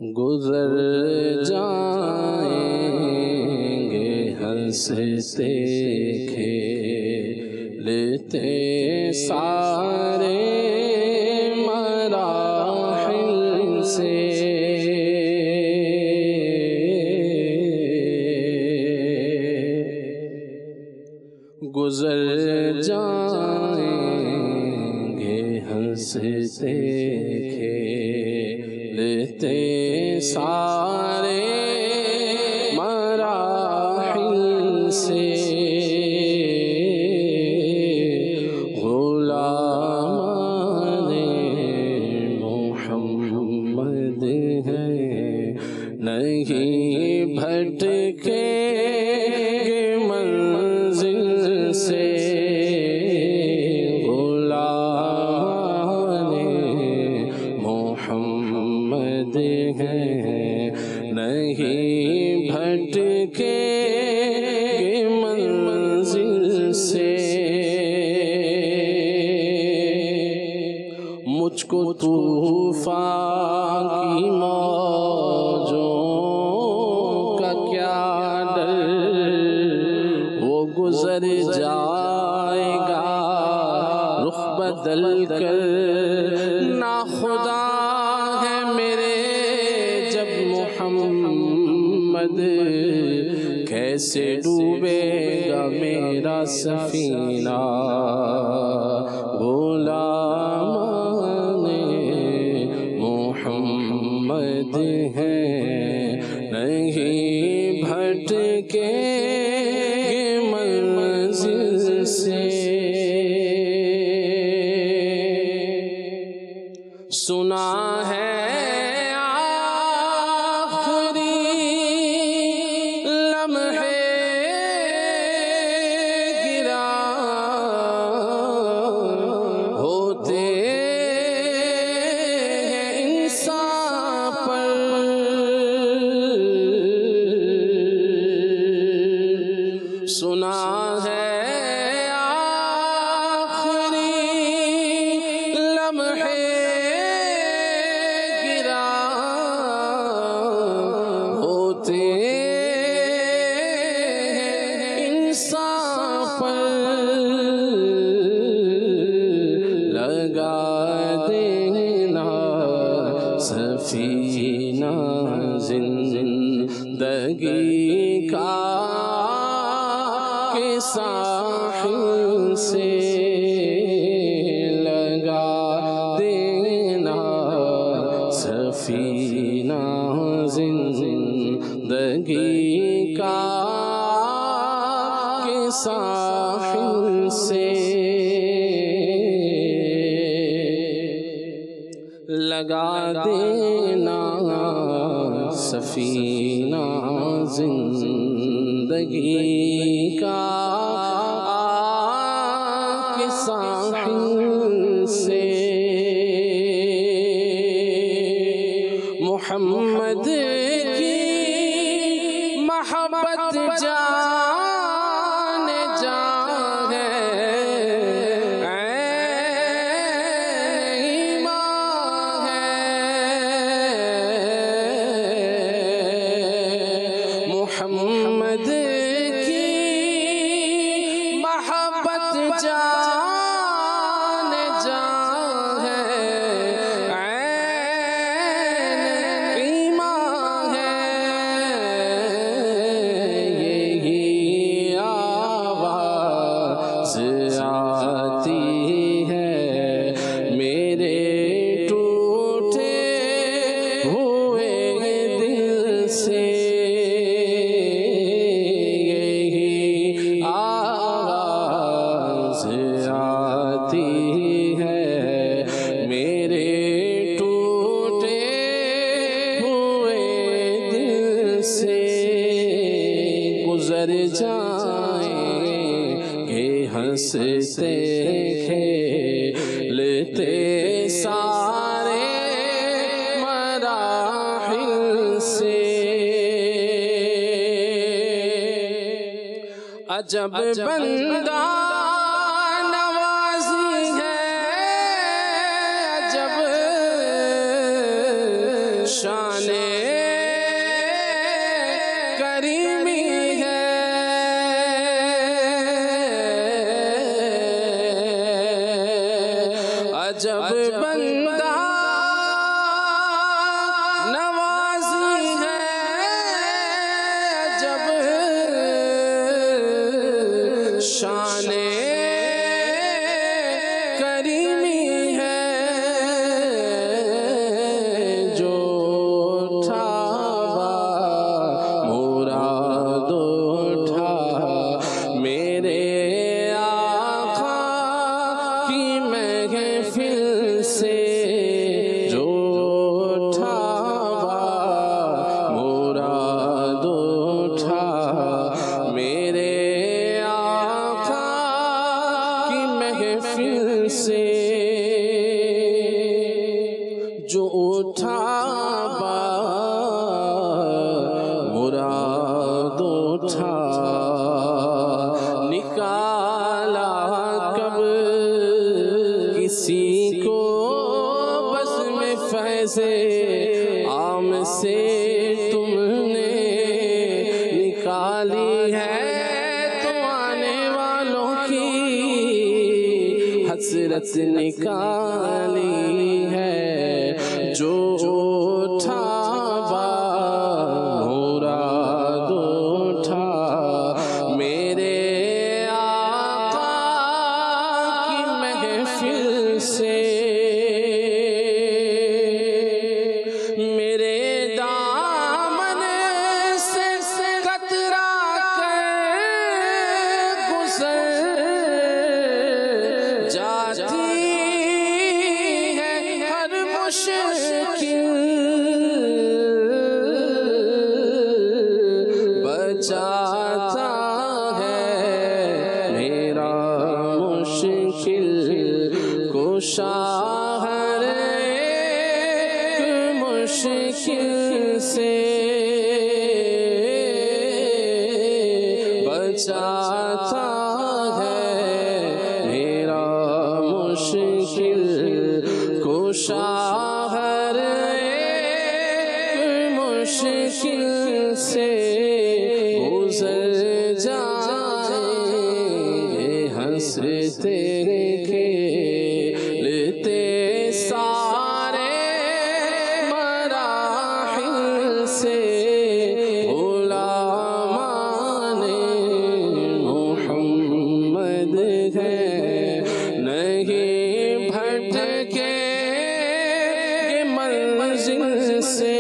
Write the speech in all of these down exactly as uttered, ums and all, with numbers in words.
گزر جائیں گے ہنستے کھیلتے سارے مراحل سے، گزر جائیں گے ہنستے کھیلتے سارے مراحل سے، غلامان محمد ہیں نہیں بھٹکے منزل سے، غلامان محمد ہیں نہیں بھٹکے منزل سے، مجھ کو طوفان کی موجوں کا کیا ڈر، وہ گزر جائے گا رخ بدل کر، ناخدا ہے میرے جب محمد، کیسے ڈوبے گا میرا سفینہ، غلامان محمد ہیں نہیں بھٹکے منزل سے، سنا ہے سنا ہے آخری لمحے گرا ہوتے انسان پر، لگا دینا سفینہ زندگی کا ساحل سے، لگا دینا سفینہ زندگی کا کے ساحل سے، لگا دینا سفینہ زندگی کا کے ساحل سے، محمد کی محبت جان جان ہے، عین ایمان ہے، محمد کی محبت جان جان ہے، عین ایمان ہے، یہی آواز آتی ہے میرے ٹوٹے ہوئے دل سے، آواز آتی ہے میرے ٹوٹے ہوئے دل سے، گزر جائیں گے ہنستے کھیلتے سارے مراحل سے، عجب بندہ نوازی ہے، عجب شان سے تم نے نکالی ہے تو آنے والوں کی حسرت نکالی ہے جو اٹھا مراد اٹھا میرے آقا کی محفل سے میرے دامن سے قطرہ کر گزر جاتی ہے ہر مشکل بچاتا ہے میرا مشکل کشا ہر ایک مشکل سے بچاتا ہے میرا مشکل کشا ہر ایک مشکل سے گزر جائیں گے حسرتے کھیلتے سارے مراحل سے غلامان محمد ہیں نہیں بھٹکے منزل سے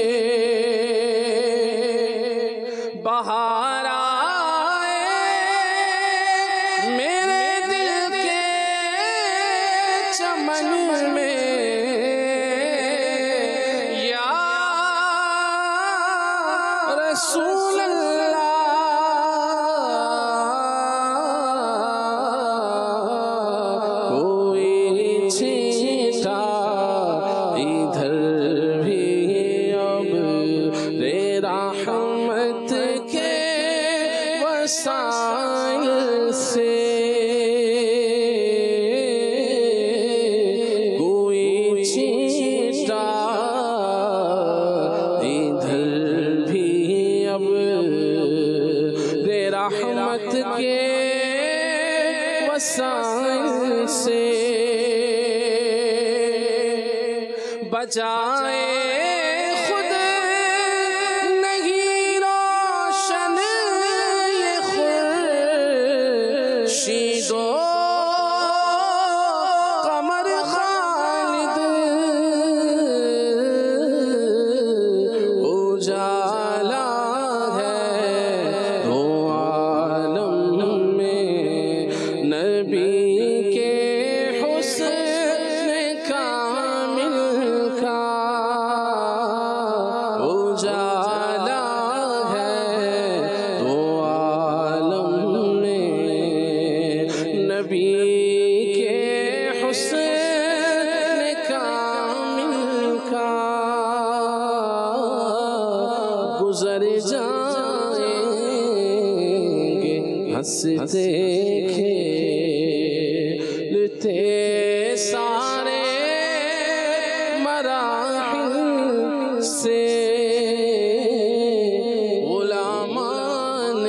بہار آئے میرے دل کے چمن میں یا رسول اللہ کوئی چھینٹا ادھر بھی اب رے رحمت کے وسائل سے کوئی چھینٹا ادھر بھی اب رے رحمت کے وسائل سے بجائے خود نہیں روشن یہ خورشید و قمر خالد اجالا ہے دو عالم میں نبی کے حسن کامل کا اجالا ہے دو عالم میں نبی کے حسن کامل کا گزر جائیں گے ہنستے کھیلتے سارے مراحل سے غلامان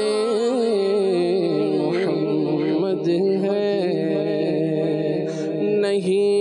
محمد ہیں نہیں